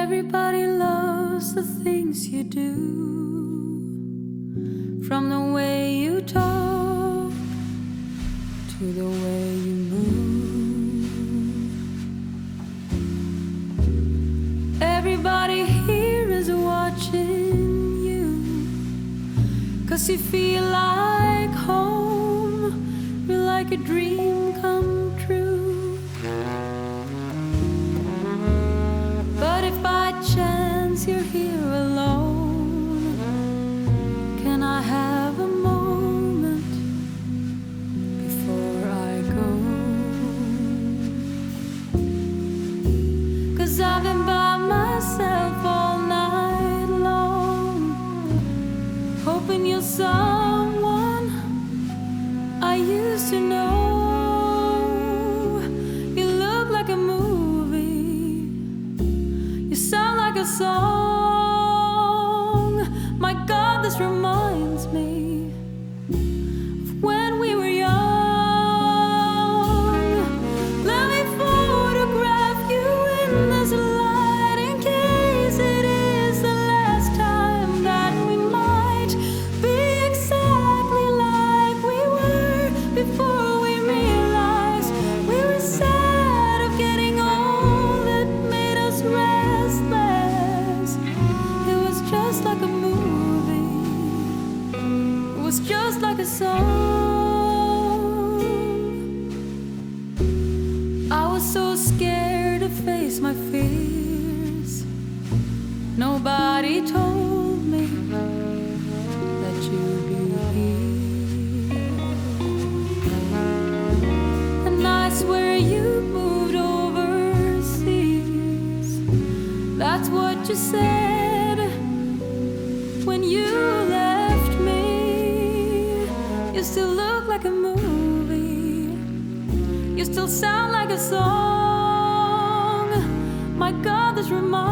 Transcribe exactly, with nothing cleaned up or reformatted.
Everybody loves the things you do, from the way you talk to the way you move. Everybody here is watching you, 'cause you feel like home. You're like a dream come true. But if by chance you're here alone, can I have a moment before I go? 'Cause I've been by myself all night long, hoping you're someone I used to know. You look like a movie, you sound like a song. My God, this reminds me of when we were young. Let me photograph you in this light, in case it is the last time that we might be exactly like we were before we realized we were sad of getting old. It made us restless. It was just like a movie, it was just like a song. I was so scared to face my fears. Nobody told me that you'd be here. And I swear you moved overseas. That's what you said when you left me. You still look like a movie, you still sound like a song. My God, this reminds